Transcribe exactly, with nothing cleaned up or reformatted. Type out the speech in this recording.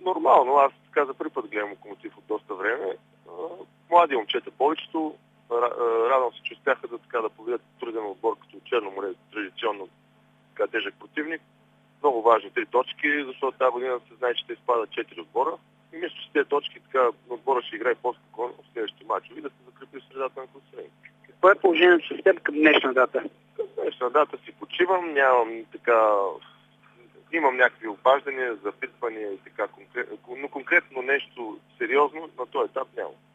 нормално. Аз така за първи път гледам Локомотив от доста време. Млади момчета повечето. Радвам се, че успяха да, така, да победят труден отбор като Черно море, традиционно така тежък противник. Много важни три точки, защото тази година се знае, че те изпадат четири отбора. И мисля, че тези точки така отбора ще играе по-спокойно в следващите мачове и да се закрепи в средата на класирането. Какво е положението с теб към днешна дата? Към днешна дата си почивам, нямам така... Имам някакви обаждания, запитвания и така, конкрет... но конкретно нещо сериозно на този етап няма.